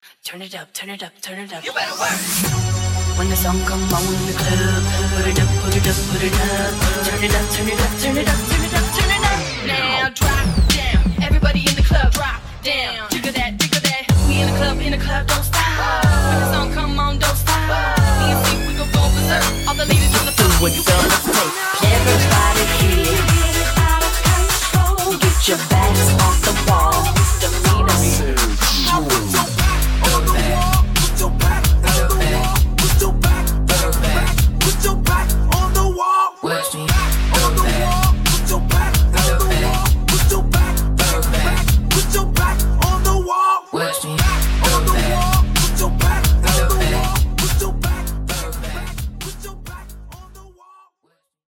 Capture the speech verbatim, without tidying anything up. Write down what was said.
Turn it up, turn it up, turn it up. You better work. When the song come on in the club, put it up, put it up, put it up. Turn it up, turn it up, turn it up, turn it up, turn it up. Now drop down, everybody in the club, drop down. Jiggle that, jiggle that. We in the club, in the club, don't stop. When the song come on, don't stop. Me and Steve, we gon' go berserk. All the ladies on the floor, you better work. Everybody here, get your backs on.